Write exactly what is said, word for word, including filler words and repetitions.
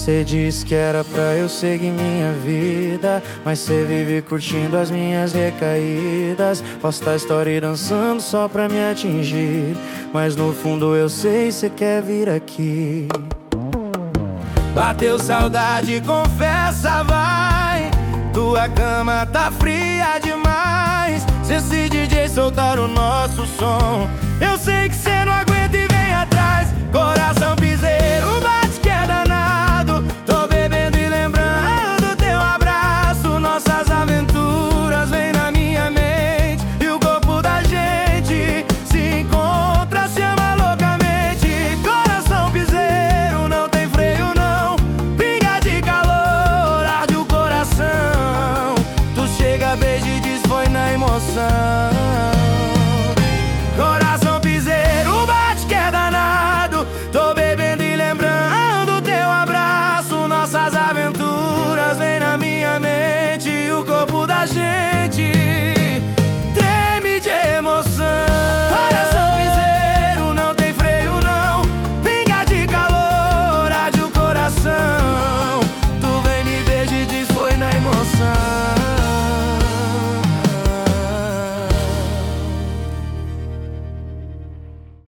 Cê disse que era pra eu seguir minha vida, mas cê vive curtindo as minhas recaídas. Posta a história e dançando só pra me atingir, mas no fundo eu sei cê quer vir aqui. Bateu saudade, confessa, vai. Tua cama tá fria demais. Se esse D J soltar o nosso som, eu sei que cê não aguenta e vem atrás. Coração piseiro, vai.